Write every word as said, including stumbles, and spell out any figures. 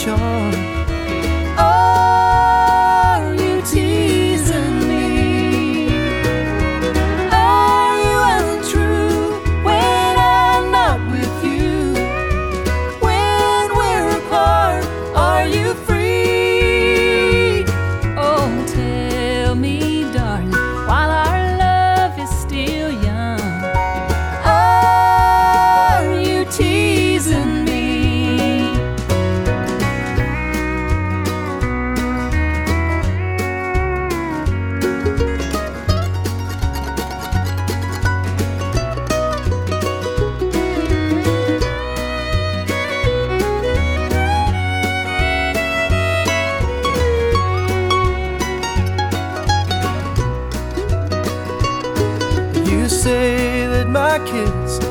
shore. Are you teasing me? Are you untrue when I'm not with you? When we're apart, are you free? Oh, tell me, darling, while our love is still young, are you teasing me? You say that my kiss